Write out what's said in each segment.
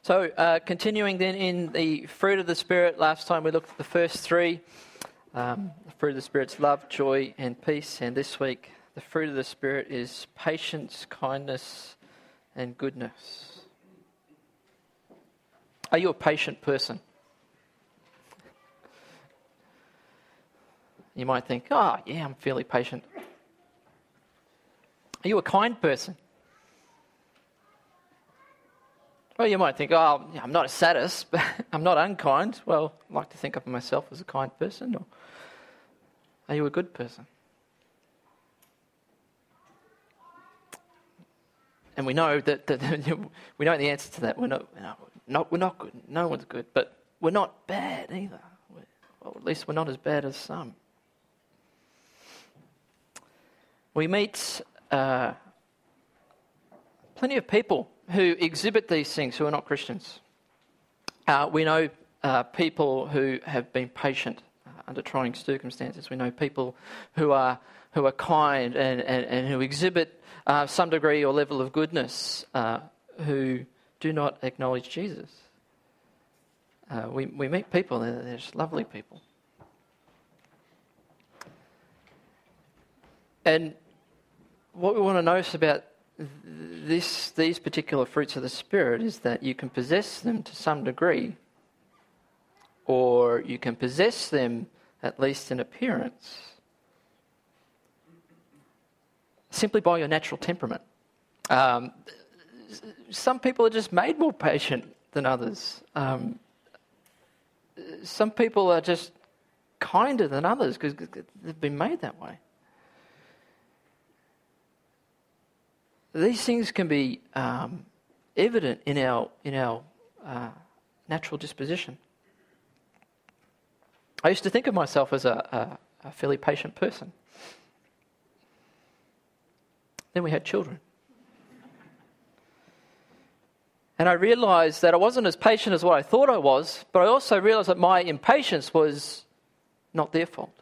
So continuing then in the fruit of the Spirit, last time we looked at the first three. The fruit of the Spirit's love, joy and peace. And this week, the fruit of the Spirit is patience, kindness and goodness. Are you a patient person? You might think, oh yeah, I'm fairly patient. Are you a kind person? Well, you might think, oh, I'm not a sadist, but I'm not unkind. Well, I like to think of myself as a kind person. Or are you a good person? And we know that we know the answer to that. We're not good. No one's good, but we're not bad either. Well, at least we're not as bad as some. We meet plenty of people who exhibit these things who are not Christians. We know people who have been patient under trying circumstances. We know people who are kind and who exhibit some degree or level of goodness who do not acknowledge Jesus. We meet people, they're just lovely people. And what we want to notice about these particular fruits of the Spirit is that you can possess them to some degree, or you can possess them at least in appearance, simply by your natural temperament. Some people are just made more patient than others. Some people are just kinder than others because they've been made that way. These things can be evident in our natural disposition. I used to think of myself as a fairly patient person. Then we had children. And I realised that I wasn't as patient as what I thought I was, but I also realised that my impatience was not their fault.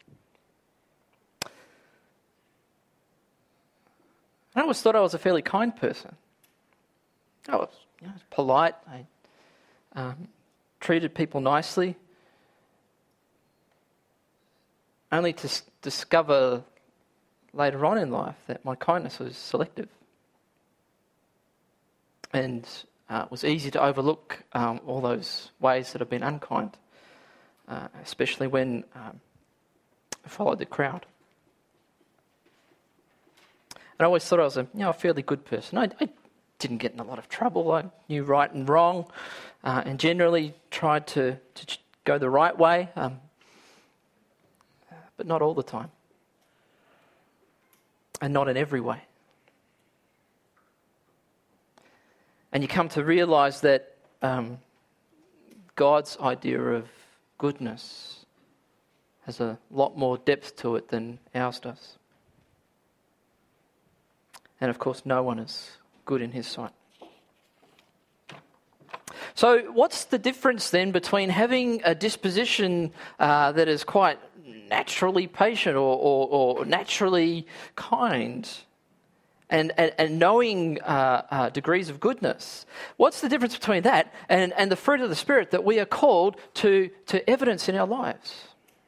I always thought I was a fairly kind person. I was polite. I treated people nicely. Only to discover later on in life that my kindness was selective. And it was easy to overlook all those ways that have been unkind, especially when I followed the crowd. And I always thought I was a fairly good person. I didn't get in a lot of trouble. I knew right and wrong, and generally tried to go the right way, but not all the time, and not in every way. And you come to realise that God's idea of goodness has a lot more depth to it than ours does. And of course, no one is good in his sight. So what's the difference then between having a disposition that is quite naturally patient or naturally kind and knowing degrees of goodness? What's the difference between that and the fruit of the Spirit that we are called to evidence in our lives?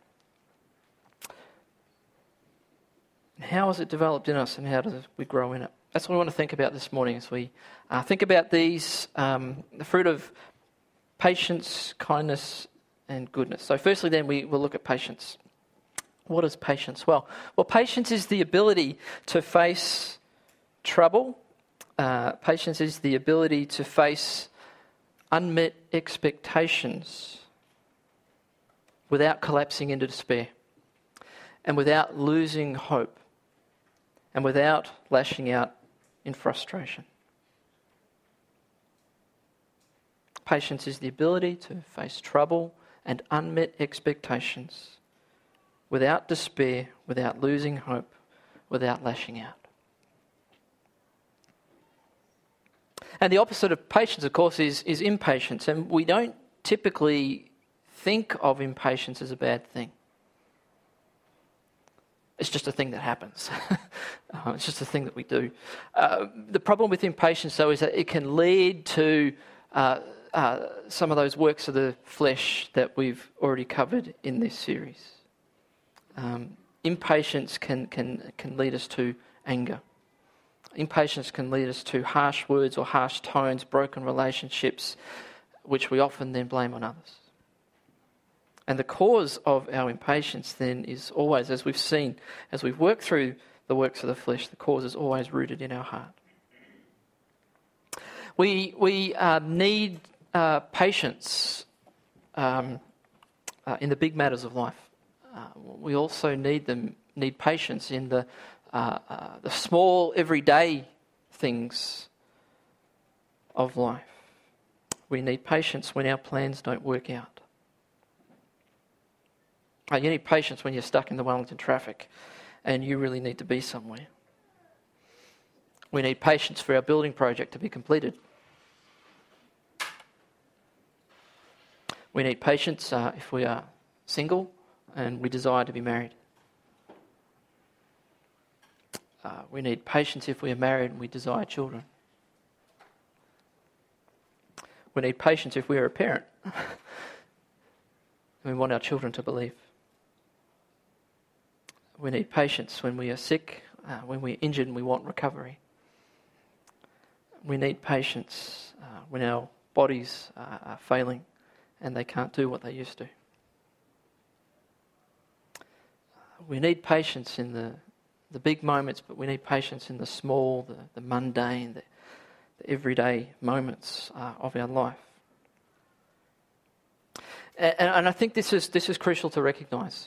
How is it developed in us and how do we grow in it? That's what we want to think about this morning as we think about these, the fruit of patience, kindness and goodness. So firstly then we will look at patience. What is patience? Well, patience is the ability to face trouble. Patience is the ability to face unmet expectations without collapsing into despair and without losing hope and without lashing out in frustration. Patience is the ability to face trouble and unmet expectations without despair, without losing hope, without lashing out. And the opposite of patience, of course, is impatience. And we don't typically think of impatience as a bad thing. It's just a thing that happens. It's just a thing that we do. The problem with impatience, though, is that it can lead to some of those works of the flesh that we've already covered in this series. Impatience can lead us to anger. Impatience can lead us to harsh words or harsh tones, broken relationships, which we often then blame on others. And the cause of our impatience then is always, as we've seen, as we've worked through the works of the flesh, the cause is always rooted in our heart. We need patience in the big matters of life. We also need patience in the small everyday things of life. We need patience when our plans don't work out. You need patience when you're stuck in the Wellington traffic and you really need to be somewhere. We need patience for our building project to be completed. We need patience if we are single and we desire to be married. We need patience if we are married and we desire children. We need patience if we are a parent and we want our children to believe. We need patience when we are sick, when we're injured and we want recovery. We need patience when our bodies are failing and they can't do what they used to. We need patience in the big moments, but we need patience in the small, the mundane, the everyday moments of our life. And I think this is crucial to recognise.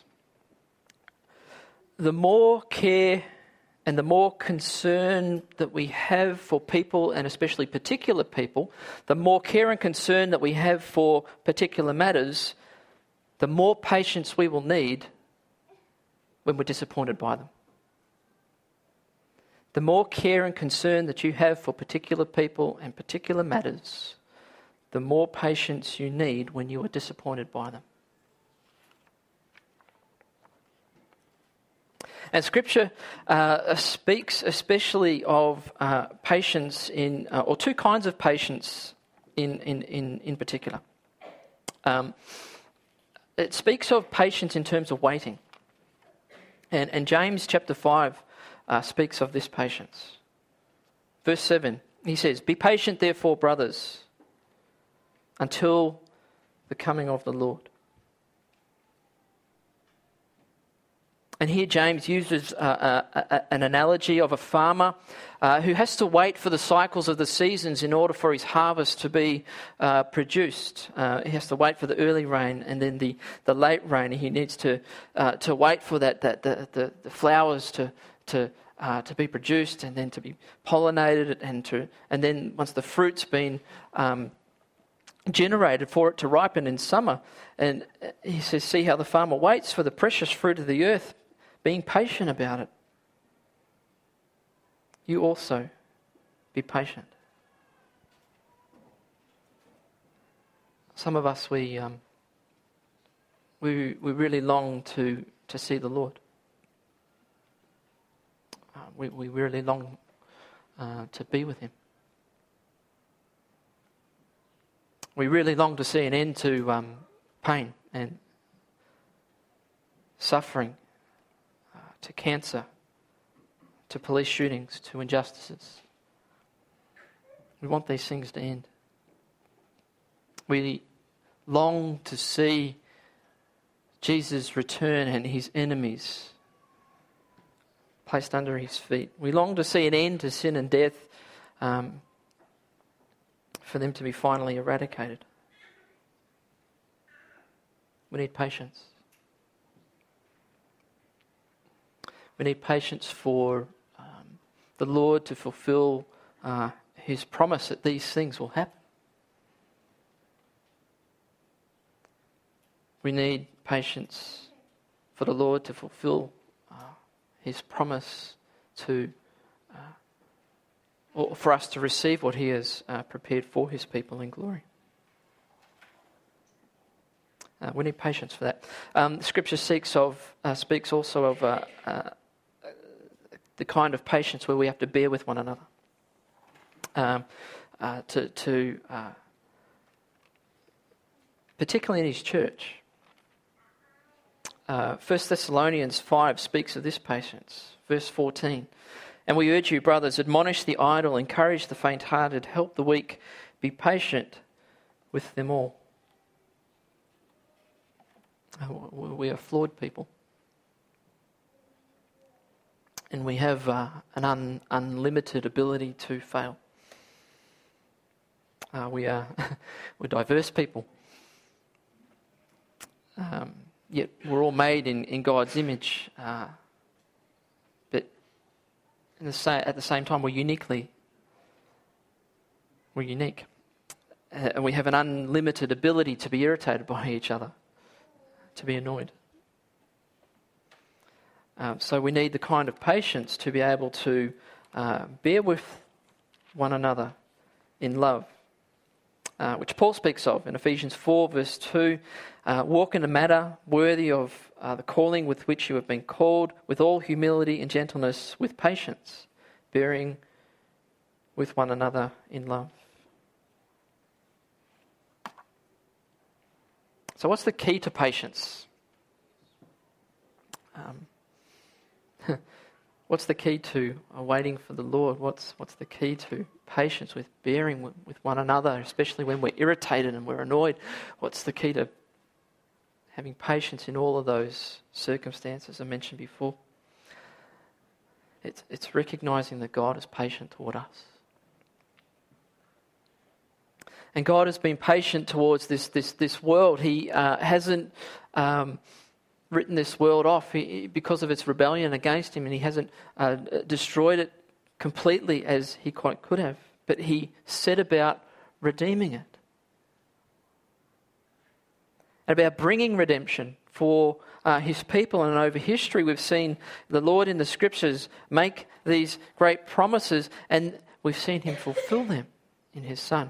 The more care and the more concern that we have for people, and especially particular people, the more care and concern that we have for particular matters, the more patience we will need when we're disappointed by them. The more care and concern that you have for particular people and particular matters, the more patience you need when you are disappointed by them. And Scripture speaks especially of patience or two kinds of patience in particular. It speaks of patience in terms of waiting. And James chapter 5 speaks of this patience. Verse 7, he says, "Be patient therefore, brothers, until the coming of the Lord." And here James uses an analogy of a farmer who has to wait for the cycles of the seasons in order for his harvest to be produced. He has to wait for the early rain and then the late rain. He needs to wait for the flowers to be produced and then to be pollinated and then once the fruit's been generated, for it to ripen in summer. And he says, see how the farmer waits for the precious fruit of the earth, being patient about it. You also be patient. Some of us, we really long to see the Lord. We really long to be with Him. We really long to see an end to pain and suffering, to cancer, to police shootings, to injustices. We want these things to end. We long to see Jesus return and His enemies placed under His feet. We long to see an end to sin and death, for them to be finally eradicated. We need patience. We need patience for the Lord to fulfill His promise that these things will happen. We need patience for the Lord to fulfill His promise or for us to receive what He has prepared for His people in glory. We need patience for that. Scripture speaks also of the kind of patience where we have to bear with one another, particularly in his church. 1 Thessalonians 5 speaks of this patience. Verse 14. And we urge you, brothers, admonish the idle, encourage the faint-hearted, help the weak, be patient with them all. We are flawed people. And we have an unlimited ability to fail. We're diverse people. Yet we're all made in God's image. But at the same time, we're unique. And we have an unlimited ability to be irritated by each other, to be annoyed. So we need the kind of patience to be able to bear with one another in love, which Paul speaks of in Ephesians 4 verse 2. Walk in a manner worthy of the calling with which you have been called, with all humility and gentleness, with patience, bearing with one another in love. So what's the key to patience? What's the key to waiting for the Lord? What's the key to patience with bearing with one another, especially when we're irritated and we're annoyed? What's the key to having patience in all of those circumstances I mentioned before? It's recognizing that God is patient toward us. And God has been patient towards this world. He hasn't written this world off because of its rebellion against him, and he hasn't destroyed it completely as he quite could have. But he set about redeeming it. And about bringing redemption for his people. And over history we've seen the Lord in the Scriptures make these great promises, and we've seen him fulfill them in his Son.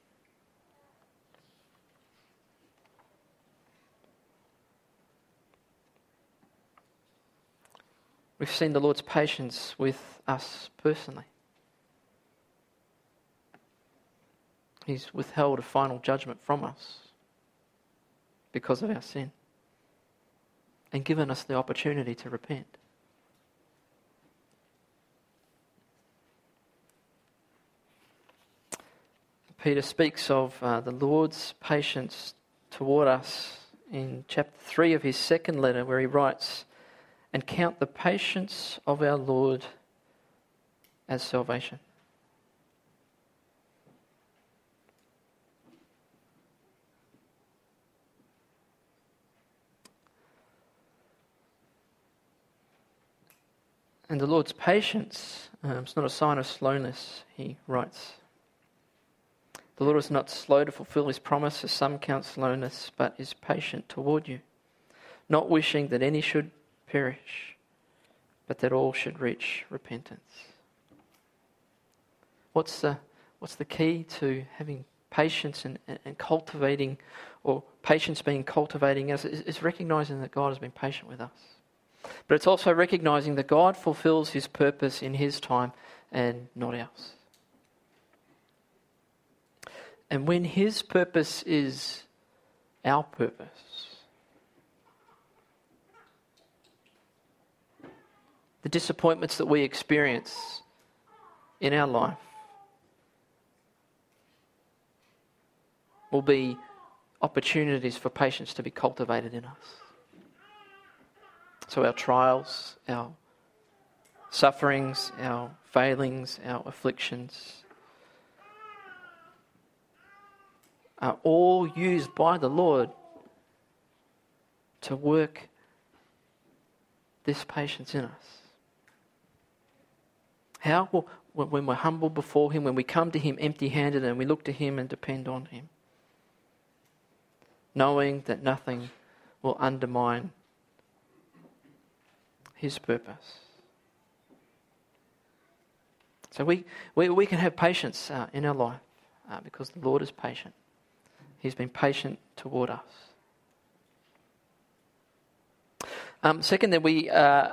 We've seen the Lord's patience with us personally. He's withheld a final judgment from us because of our sin and given us the opportunity to repent. Peter speaks of the Lord's patience toward us in chapter 3 of his second letter, where he writes, "And count the patience of our Lord as salvation." And the Lord's patience is not a sign of slowness, he writes. The Lord is not slow to fulfill his promise, as some count slowness, but is patient toward you, not wishing that any should perish, but that all should reach repentance. What's the key to having patience and cultivating, or patience being cultivating us, is recognizing that God has been patient with us. But it's also recognizing that God fulfills his purpose in his time and not ours. And when his purpose is our purpose, the disappointments that we experience in our life will be opportunities for patience to be cultivated in us. So our trials, our sufferings, our failings, our afflictions are all used by the Lord to work this patience in us. How? Well, when we're humble before him, when we come to him empty-handed and we look to him and depend on him, knowing that nothing will undermine his purpose. So we can have patience in our life because the Lord is patient. He's been patient toward us. Second, that we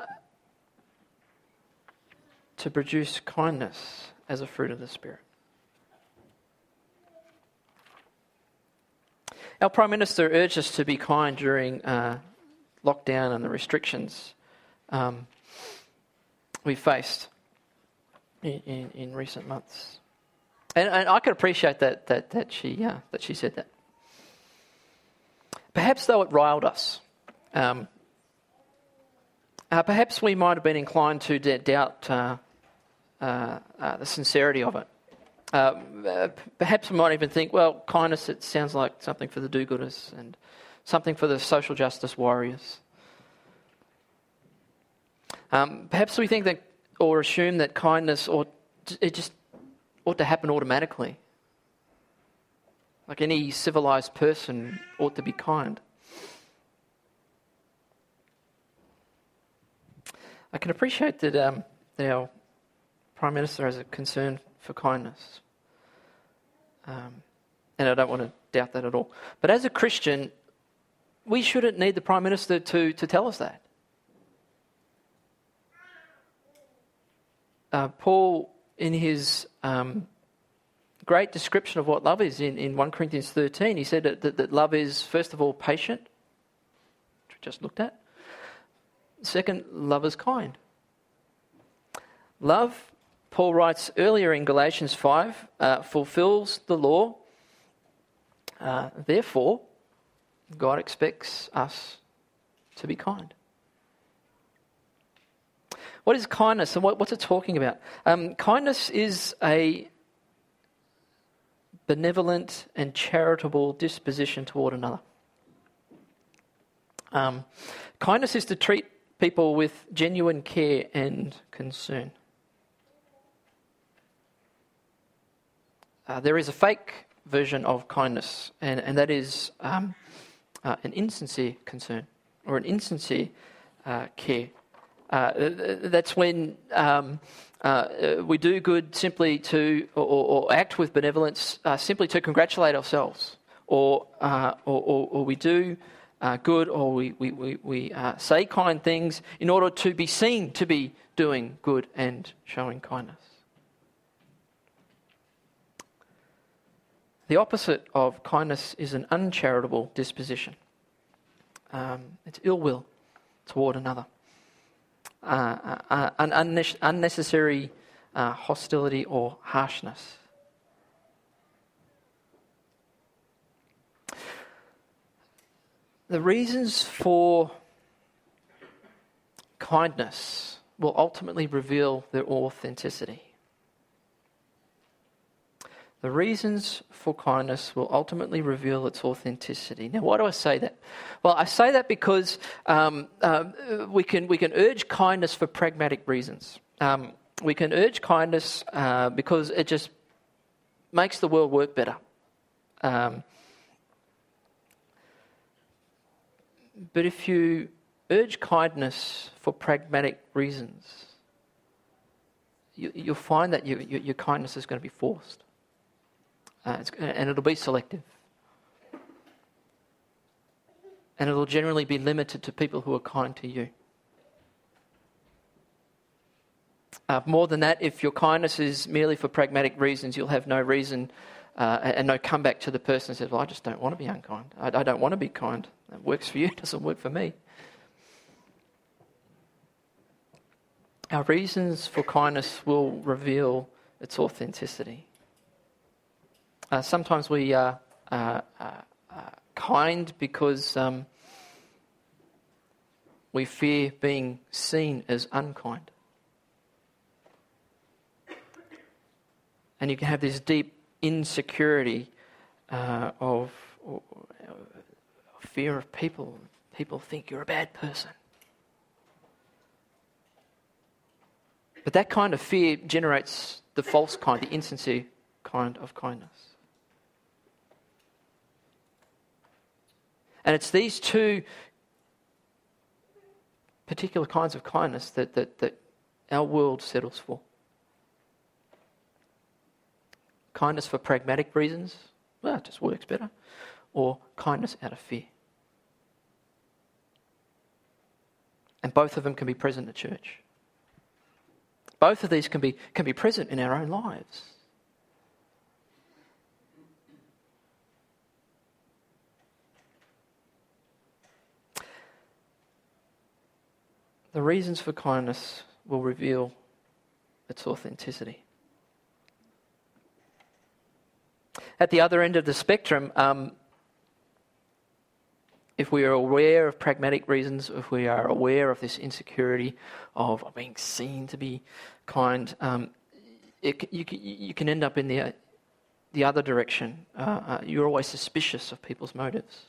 to produce kindness as a fruit of the Spirit. Our Prime Minister urged us to be kind during lockdown and the restrictions we faced in recent months. And I can appreciate that she said that. Perhaps, though, it riled us. Perhaps we might have been inclined to doubt the sincerity of it. Perhaps we might even think, well, kindness, it sounds like something for the do-gooders and something for the social justice warriors. Perhaps we think that, or assume that kindness it just ought to happen automatically. Like any civilized person ought to be kind. I can appreciate that our Prime Minister has a concern for kindness. And I don't want to doubt that at all. But as a Christian, we shouldn't need the Prime Minister to tell us that. Paul, in his great description of what love is in 1 Corinthians 13, he said that love is, first of all, patient, which we just looked at. Second, love is kind. Love, Paul writes earlier in Galatians 5, fulfills the law. Therefore, God expects us to be kind. What is kindness and what's it talking about? Kindness is a benevolent and charitable disposition toward another. Kindness is to treat people with genuine care and concern. There is a fake version of kindness, and that is an insincere concern or an insincere care. That's when we do good simply to, or act with benevolence simply to congratulate ourselves, or we do good, or we say kind things in order to be seen to be doing good and showing kindness. The opposite of kindness is an uncharitable disposition. It's ill will toward another. Unnecessary hostility or harshness. The reasons for kindness will ultimately reveal their authenticity. The reasons for kindness will ultimately reveal its authenticity. Now, why do I say that? Well, I say that because we can urge kindness for pragmatic reasons. We can urge kindness because it just makes the world work better. But if you urge kindness for pragmatic reasons, you'll find that your kindness is going to be forced. And it'll be selective. And it'll generally be limited to people who are kind to you. More than that, if your kindness is merely for pragmatic reasons, you'll have no reason and no comeback to the person who says, well, I just don't want to be unkind. I don't want to be kind. It works for you, it doesn't work for me. Our reasons for kindness will reveal its authenticity. Sometimes we are kind because we fear being seen as unkind. And you can have this deep insecurity of fear of people. People think you're a bad person. But that kind of fear generates the false kind, the insincere kind of kindness. And it's these two particular kinds of kindness that our world settles for. Kindness for pragmatic reasons, well, it just works better. Or kindness out of fear. And both of them can be present in the church. Both of these can be present in our own lives. the reasons for kindness will reveal its authenticity. At the other end of the spectrum, if we are aware of pragmatic reasons, if we are aware of this insecurity of being seen to be kind, you can end up in the other direction. You're always suspicious of people's motives.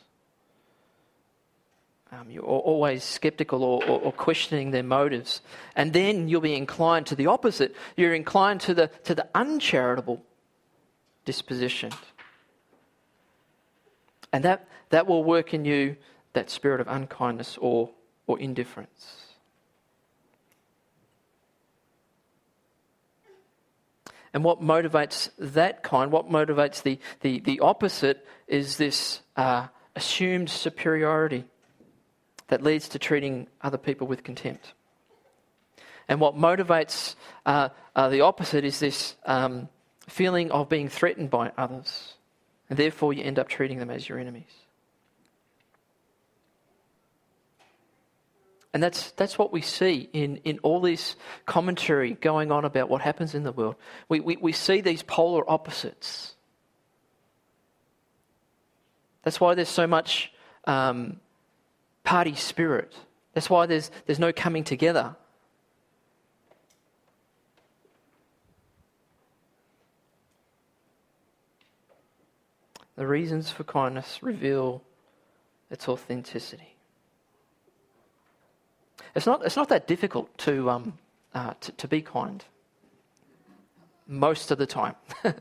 You're always skeptical or questioning their motives. And then you'll be inclined to the opposite. You're inclined to the uncharitable disposition. And that will work in you that spirit of unkindness or indifference. And what motivates that kind, what motivates the opposite, is this assumed superiority that leads to treating other people with contempt. And what motivates the opposite is this feeling of being threatened by others. And therefore you end up treating them as your enemies. And that's what we see in all this commentary going on about what happens in the world. We see these polar opposites. That's why there's so much party spirit. That's why there's no coming together. The reasons for kindness reveal its authenticity. It's not that difficult to be kind. Most of the time.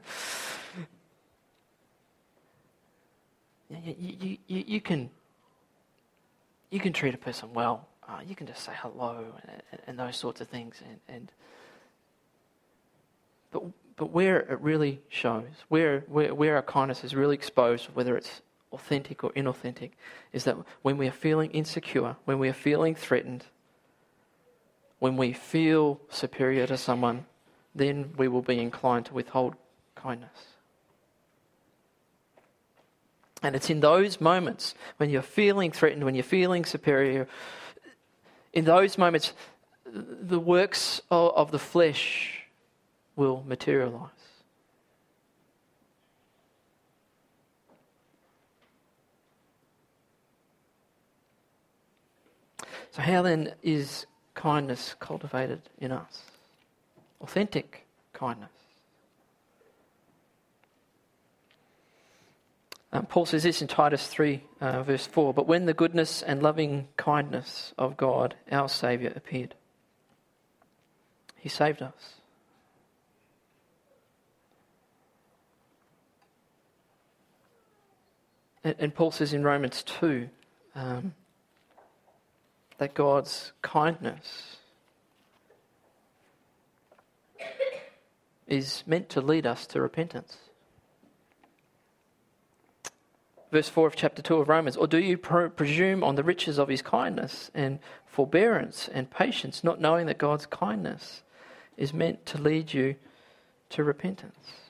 You can treat a person well. You can just say hello and those sorts of things. But where it really shows, where our kindness is really exposed, whether it's authentic or inauthentic, is that when we are feeling insecure, when we are feeling threatened, when we feel superior to someone, then we will be inclined to withhold kindness. And it's in those moments when you're feeling threatened, when you're feeling superior, in those moments, the works of the flesh will materialize. So how then is kindness cultivated in us? Authentic kindness. Paul says this in Titus 3, verse 4, "But when the goodness and loving kindness of God, our Saviour, appeared, He saved us." And Paul says in Romans 2, that God's kindness is meant to lead us to repentance. Verse 4 of chapter 2 of Romans, "Or do you presume on the riches of his kindness and forbearance and patience, not knowing that God's kindness is meant to lead you to repentance?"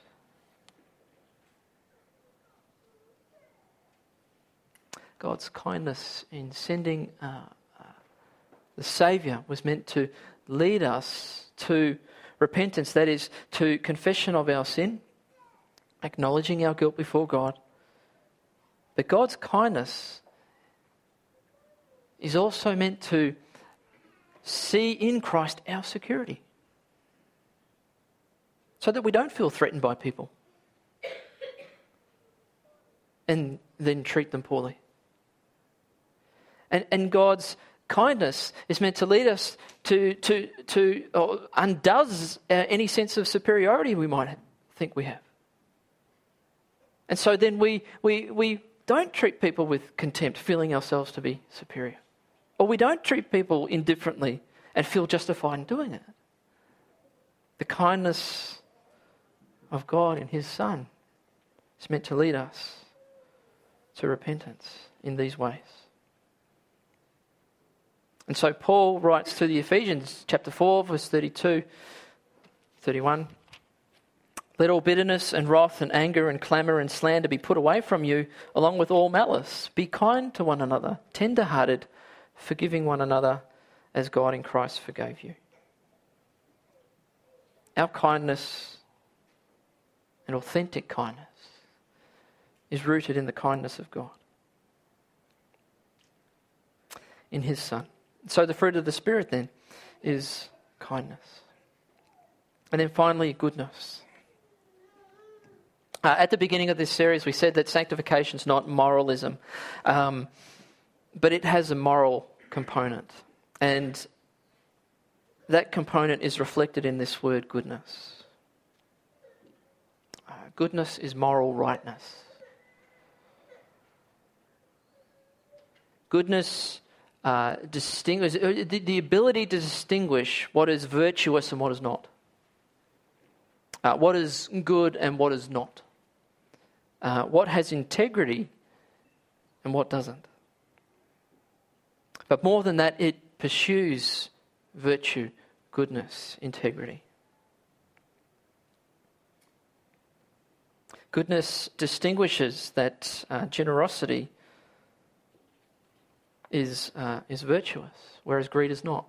God's kindness in sending the Saviour was meant to lead us to repentance, that is, to confession of our sin, acknowledging our guilt before God. But God's kindness is also meant to see in Christ our security, so that we don't feel threatened by people and then treat them poorly. And God's kindness is meant to lead us to or undoes any sense of superiority we might think we have. And so then we don't treat people with contempt, feeling ourselves to be superior. Or we don't treat people indifferently and feel justified in doing it. The kindness of God in His Son is meant to lead us to repentance in these ways. And so Paul writes to the Ephesians, chapter 4, verse 32, 31. "Let all bitterness and wrath and anger and clamour and slander be put away from you, along with all malice. Be kind to one another, tender-hearted, forgiving one another, as God in Christ forgave you. Our kindness, an authentic kindness, is rooted in the kindness of God, in His Son. So the fruit of the Spirit then is kindness. And then finally, goodness. At the beginning of this series, we said that sanctification is not moralism, but it has a moral component. And that component is reflected in this word, goodness. Goodness is moral rightness. Goodness distinguishes the ability to distinguish what is virtuous and what is not. What is good and what is not. What has integrity and what doesn't. But more than that, it pursues virtue, goodness, integrity. Goodness distinguishes that generosity is virtuous, whereas greed is not.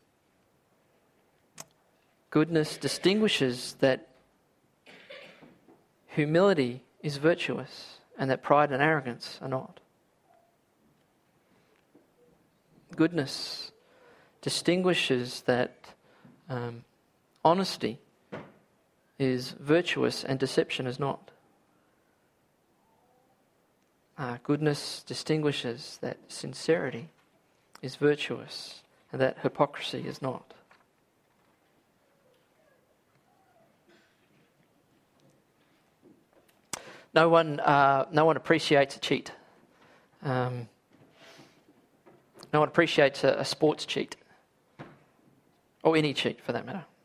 Goodness distinguishes that humility is virtuous and that pride and arrogance are not. Goodness distinguishes that honesty is virtuous and deception is not. Goodness distinguishes that sincerity is virtuous and that hypocrisy is not. No one appreciates a cheat. No one appreciates a sports cheat, or any cheat for that matter.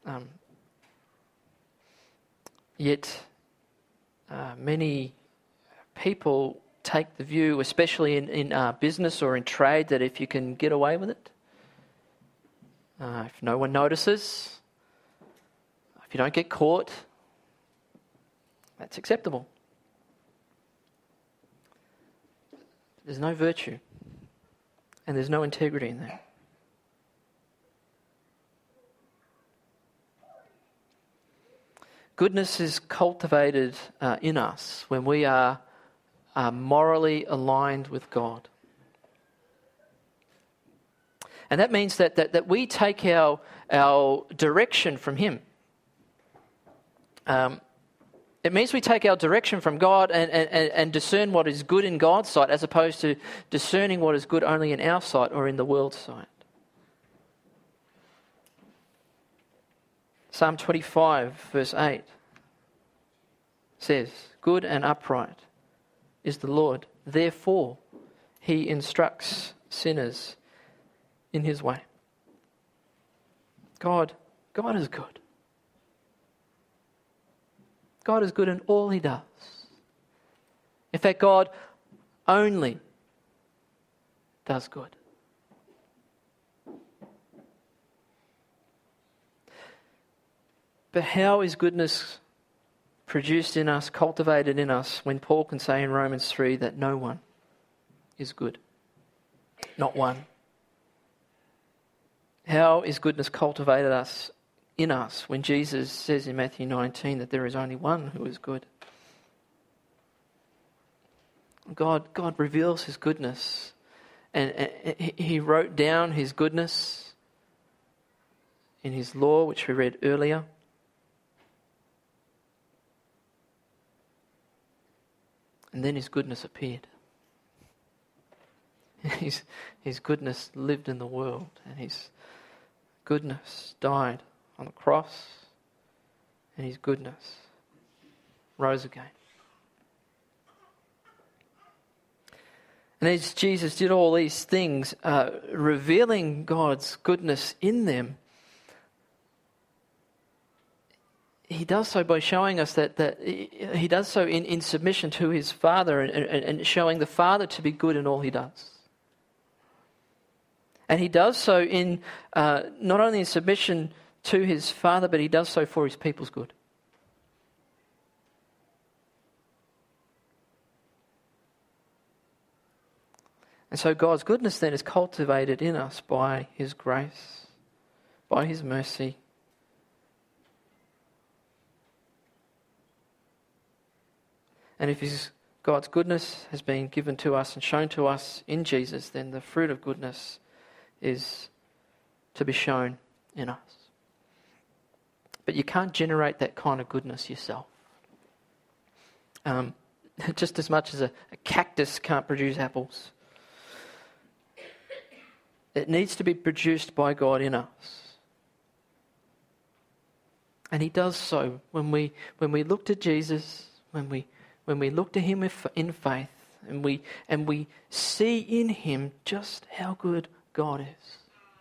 Yet, many people take the view, especially in business or in trade, that if you can get away with it, if no one notices, if you don't get caught, that's acceptable. There's no virtue and there's no integrity in that. Goodness is cultivated in us when we are morally aligned with God. And that means that we take our direction from Him. It means we take our direction from God and discern what is good in God's sight, as opposed to discerning what is good only in our sight or in the world's sight. Psalm 25 verse 8 says, "Good and upright is the Lord, therefore He instructs sinners in His way." God is good. God is good in all He does. In fact, God only does good. But how is goodness produced in us, cultivated in us, when Paul can say in Romans 3 that no one is good? Not one. How is goodness cultivated in us when Jesus says in Matthew 19 that there is only one who is good? God reveals His goodness, and He wrote down His goodness in His law, which we read earlier. And then His goodness appeared. His goodness lived in the world, and His goodness died on the cross, and His goodness rose again. And as Jesus did all these things, revealing God's goodness in them, He does so by showing us that He does so in submission to His Father and showing the Father to be good in all He does. And He does so in not only in submission to His Father, but He does so for His people's good. And so God's goodness then is cultivated in us by his grace, by his mercy. And if God's goodness has been given to us and shown to us in Jesus, then the fruit of goodness is to be shown in us. But you can't generate that kind of goodness yourself. Just as much as a cactus can't produce apples. It needs to be produced by God in us. And he does so when we look to Jesus, when we look to him in faith, and we see in him just how good God is.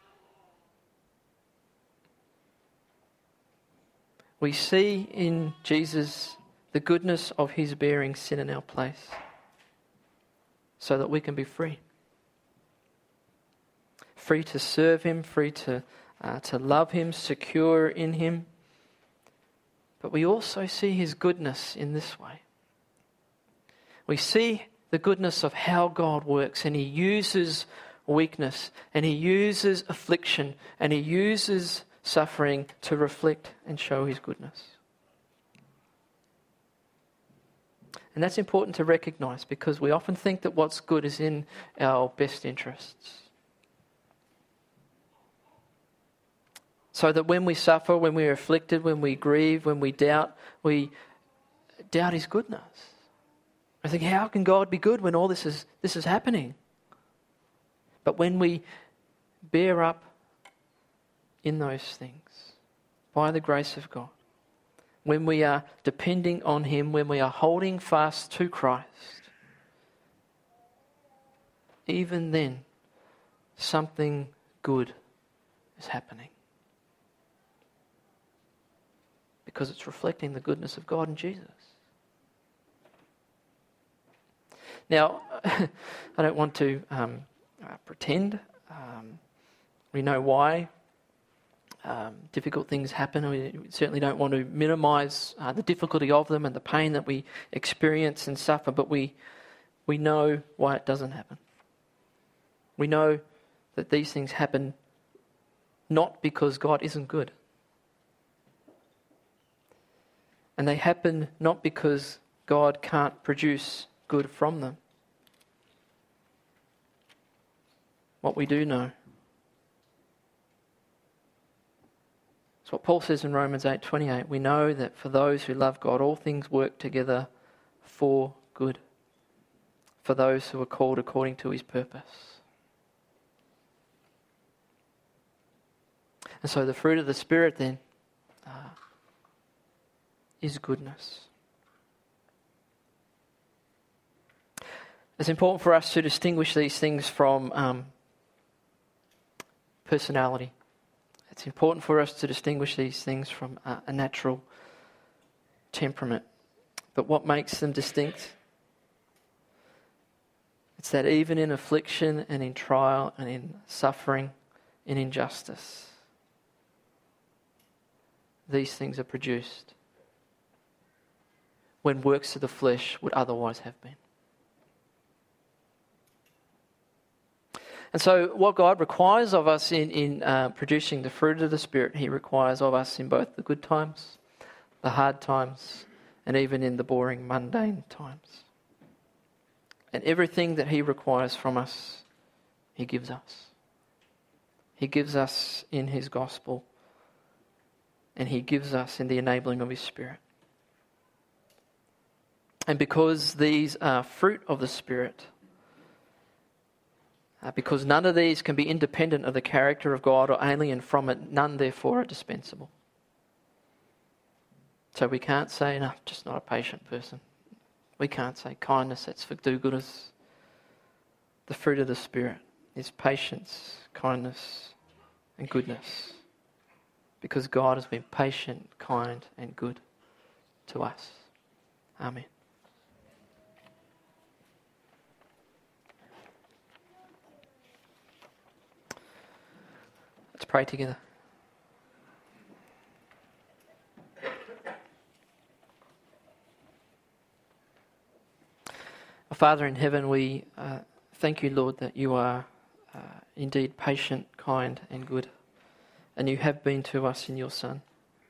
We see in Jesus the goodness of his bearing sin in our place so that we can be free. Free to serve him, free to love him, secure in him. But we also see his goodness in this way. We see the goodness of how God works, and he uses weakness, and he uses affliction, and he uses suffering to reflect and show his goodness. And that's important to recognise, because we often think that what's good is in our best interests. So that when we suffer, when we're afflicted, when we grieve, when we doubt his goodness. I think, how can God be good when all this is happening? But when we bear up in those things, by the grace of God, when we are depending on him, when we are holding fast to Christ, even then, something good is happening. Because it's reflecting the goodness of God in Jesus. Now, I don't want to pretend. We know why difficult things happen. We certainly don't want to minimise the difficulty of them and the pain that we experience and suffer, but we know why it doesn't happen. We know that these things happen not because God isn't good. And they happen not because God can't produce good from them. What we do know is what Paul says in Romans 8:28. We know that for those who love God, all things work together for good, for those who are called according to his purpose. And so the fruit of the Spirit then is goodness. It's important for us to distinguish these things from personality. It's important for us to distinguish these things from a natural temperament. But what makes them distinct? It's that even in affliction and in trial and in suffering, in injustice, these things are produced when works of the flesh would otherwise have been. And so what God requires of us in producing the fruit of the Spirit, he requires of us in both the good times, the hard times, and even in the boring, mundane times. And everything that he requires from us, he gives us. He gives us in his gospel, and he gives us in the enabling of his Spirit. And because these are fruit of the Spirit, because none of these can be independent of the character of God or alien from it, none therefore are dispensable. So we can't say, no, I'm just not a patient person. We can't say kindness, that's for do-gooders. The fruit of the Spirit is patience, kindness, and goodness. Because God has been patient, kind, and good to us. Amen. Let's pray together. Our Father in heaven, we Thank you, Lord, that you are indeed patient, kind and good, and you have been to us in your Son.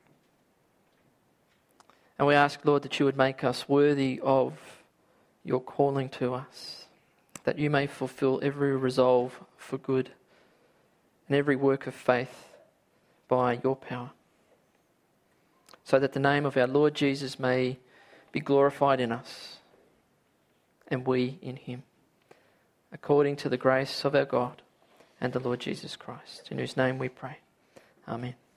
And we ask, Lord, that you would make us worthy of your calling to us, that you may fulfill every resolve for good and every work of faith by your power, so that the name of our Lord Jesus may be glorified in us and we in him, according to the grace of our God and the Lord Jesus Christ, in whose name we pray. Amen.